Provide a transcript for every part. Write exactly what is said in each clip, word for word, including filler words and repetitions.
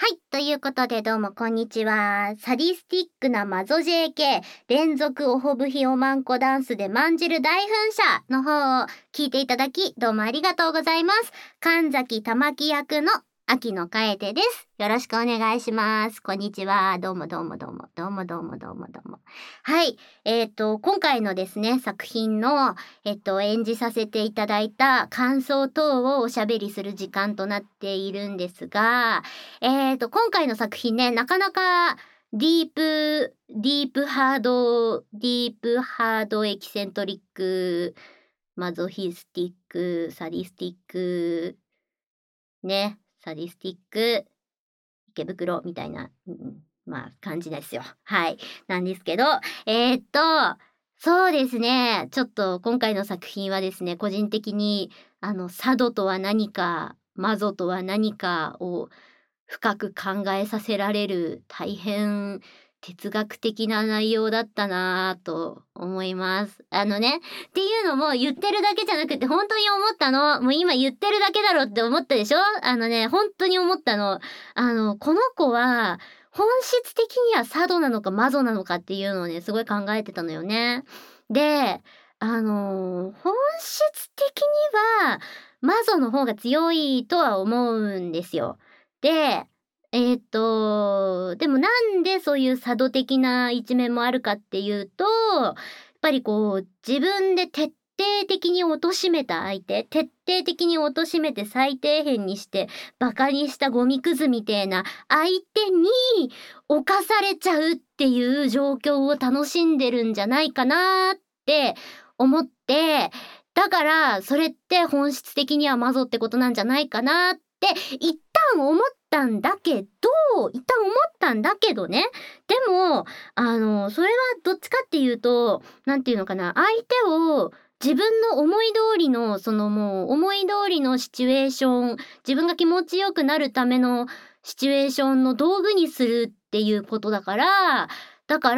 はい。ということで、どうもこんにちは。サディスティックなマゾ ジェーケー 連続おほぶひおまんこダンスでまんじる大噴射の方を聞いていただき、どうもありがとうございます。神崎玉木役の秋野楓です。よろしくお願いします。こんにちは。どうもどうもどうも、どうもどうもどうもどうも。はい。えっと、今回のですね、作品の、えっと、演じさせていただいた感想等をおしゃべりする時間となっているんですが、えっと、今回の作品ね、なかなかディープ、ディープハード、ディープハードエキセントリック、マゾヒスティック、サディスティック、ね、サディスティック、池袋みたいな、うん、まあ感じですよ。はい。なんですけど、えー、っと、そうですね。ちょっと今回の作品はですね、個人的に、あの、佐渡とは何か、マゾとは何かを深く考えさせられる大変哲学的な内容だったなぁと思います。あのね、っていうのも言ってるだけじゃなくて本当に思ったの。もう今言ってるだけだろって思ったでしょ？あのね、本当に思ったの。あの、この子は本質的には佐渡なのかマゾなのかっていうのをね、すごい考えてたのよね。で、あの、本質的にはマゾの方が強いとは思うんですよ。で、えっと、でもなんでそういう佐渡的な一面もあるかっていうと、やっぱりこう自分で徹底的に貶めた相手、徹底的に貶めて最底辺にしてバカにしたゴミくずみてえな相手に侵されちゃうっていう状況を楽しんでるんじゃないかなって思って、だからそれって本質的にはマゾってことなんじゃないかなって一旦思ったんだけど、一旦思ったんだけどね。でも、あの、それはどっちかっていうと、なんていうのかな、相手を自分の思い通りの、そのもう思い通りのシチュエーション、自分が気持ちよくなるためのシチュエーションの道具にするっていうことだから、だから、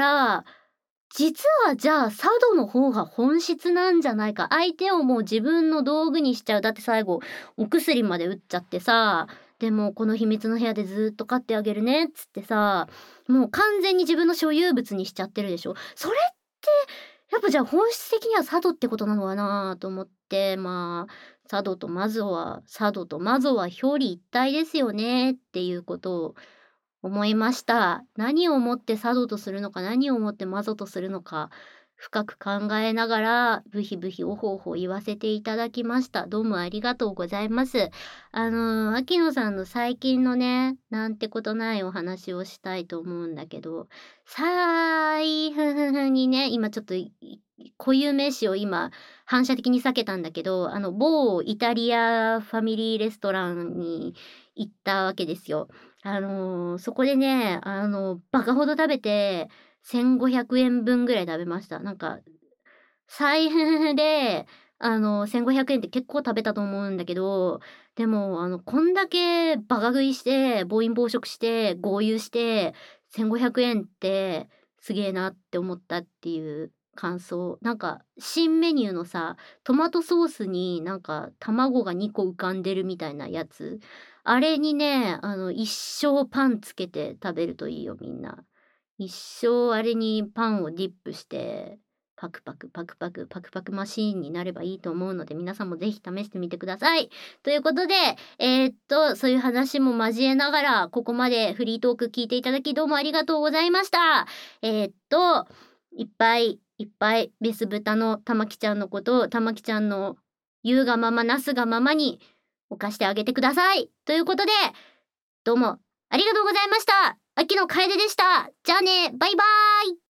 実はじゃあ佐渡の方が本質なんじゃないか。相手をもう自分の道具にしちゃう。だって最後お薬まで打っちゃってさ、でもこの秘密の部屋でずっと飼ってあげるねっつってさ、もう完全に自分の所有物にしちゃってるでしょ。それってやっぱじゃあ本質的には佐渡ってことなのかなと思って、まあ佐渡とマゾは佐渡とマゾは表裏一体ですよねっていうことを思いました。何をもって佐渡とするのか、何をもってマゾとするのか、深く考えながら、ブヒブヒおほおほ言わせていただきました。どうもありがとうございます。あのー、秋野さんの最近のね、なんてことないお話をしたいと思うんだけど、最初にね、今ちょっと固有名詞を今反射的に避けたんだけど、あの某イタリアファミリーレストランに行ったわけですよ。あの、そこでね、あの、バカほど食べて、せんごひゃくえんぶんぐらい食べました。なんか、財布で、あの、せんごひゃくえんって結構食べたと思うんだけど、でも、あの、こんだけバカ食いして、暴飲暴食して、豪遊して、せんごひゃくえんってすげえなって思ったっていう感想。なんか、新メニューのさ、トマトソースになんか卵がにこ浮かんでるみたいなやつ。あれにね、あの、一生パンつけて食べるといいよ、みんな。一生あれにパンをディップして、パクパクパクパクパクパクマシーンになればいいと思うので、皆さんもぜひ試してみてください。ということで、えーっと、そういう話も交えながら、ここまでフリートーク聞いていただきどうもありがとうございました。えーっと、いっぱいいっぱいベス豚のたまきちゃんのことを、たまきちゃんの言うがままなすがままに犯してあげてください。ということで、どうもありがとうございました。秋野楓でした。じゃあね、バイバーイ。